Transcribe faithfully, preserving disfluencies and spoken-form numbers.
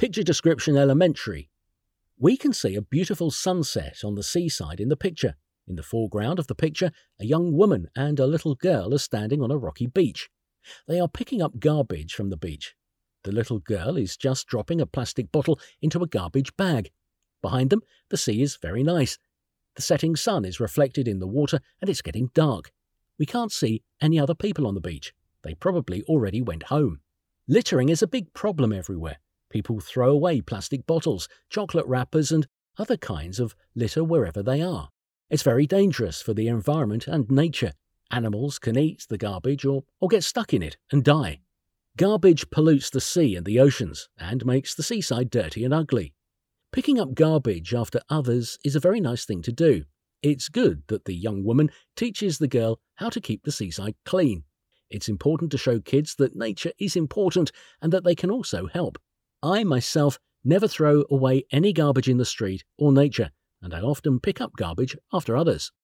Picture description elementary. We can see a beautiful sunset on the seaside in the picture. In the foreground of the picture, a young woman and a little girl are standing on a rocky beach. They are picking up garbage from the beach. The little girl is just dropping a plastic bottle into a garbage bag. Behind them, the sea is very nice. The setting sun is reflected in the water and it's getting dark. We can't see any other people on the beach. They probably already went home. Littering is a big problem everywhere. People throw away plastic bottles, chocolate wrappers and other kinds of litter wherever they are. It's very dangerous for the environment and nature. Animals can eat the garbage or, or get stuck in it and die. Garbage pollutes the sea and the oceans and makes the seaside dirty and ugly. Picking up garbage after others is a very nice thing to do. It's good that the young woman teaches the girl how to keep the seaside clean. It's important to show kids that nature is important and that they can also help. I myself never throw away any garbage in the street or nature, and I often pick up garbage after others.